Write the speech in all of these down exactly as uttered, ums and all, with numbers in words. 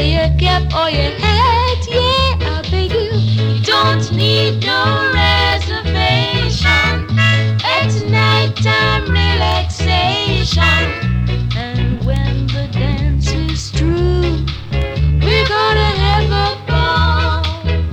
wear your cap or your hat, yeah, I beg you. You don't need no reservation. It's nighttime relaxation. And when the dance is through, we're gonna have a ball.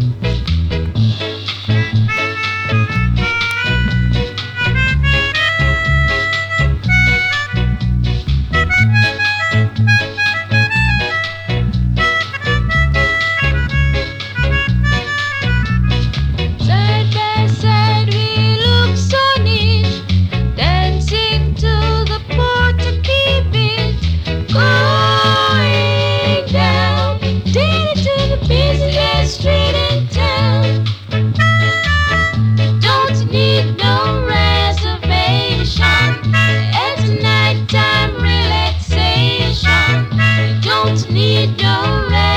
Side by side we look so neat, dancing to the Portuguese beat, going down, dancing to the busiest street in town. Don't need no reservation. It's nighttime relaxation. You don't need no reservation.